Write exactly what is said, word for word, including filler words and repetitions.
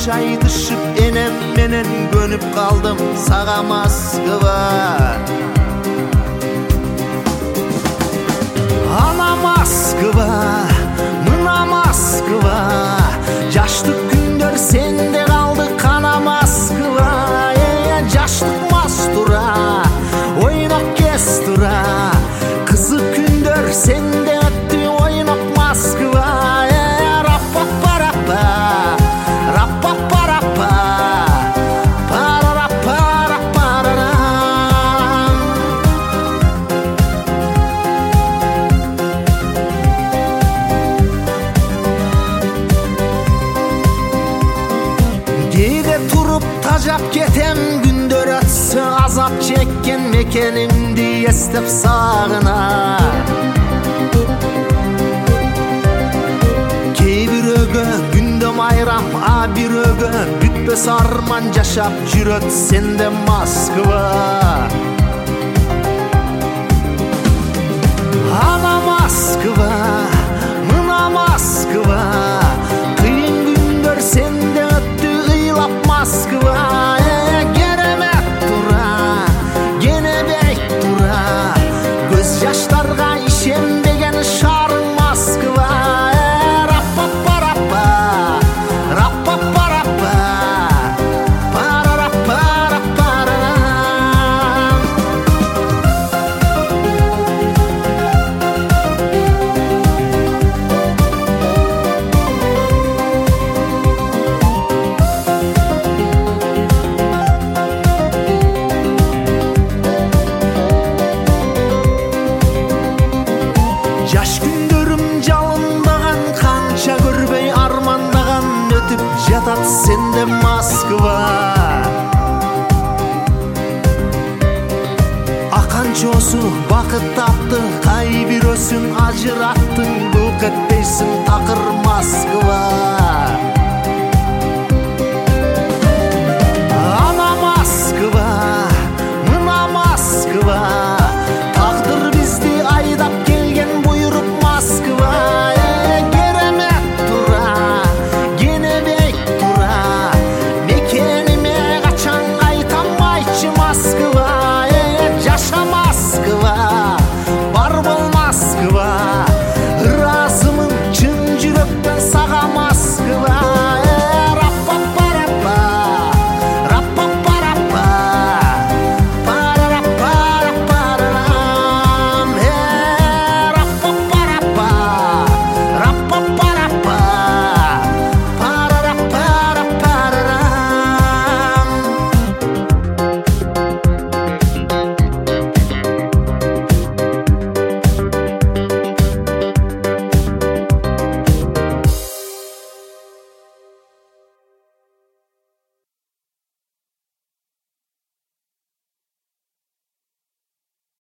шайдышып энем менен көнүп калдым сага Москва. Ана Москва, мына Москва, жаштык күндөр сенде калды кана Москва. Э, жаштык мас тура, ойноп кез тура, кызык күндөр сенде өттү ойноп Москва. Э, раппа-параппа, раппа-параппа, парараппа-раппарара. Кейде туруп тажап кетем күндөр өтсө, азап чеккен мекенимди эстеп сагына. Кей бирөөгө күндө майрам, а бирөөгө бүтпөс арман жашап жүрөт сенде Москва. Ана Москва, мына Москва, кыйын күндөр сенде өттү кыйлап Москва. Э, керемет тура, кенебек тура, көз жаштарга ишенбеген шаарың Москва. Э, раппа-параппа, раппа-параппа, парараппа-раппарара. Жаш күндөрүм жалындаган, канча көрбөй армандаган, өтүп жатат сенде Москва. Акан чоосу бакыт тапты, кай бирөөсүн ажыраттың.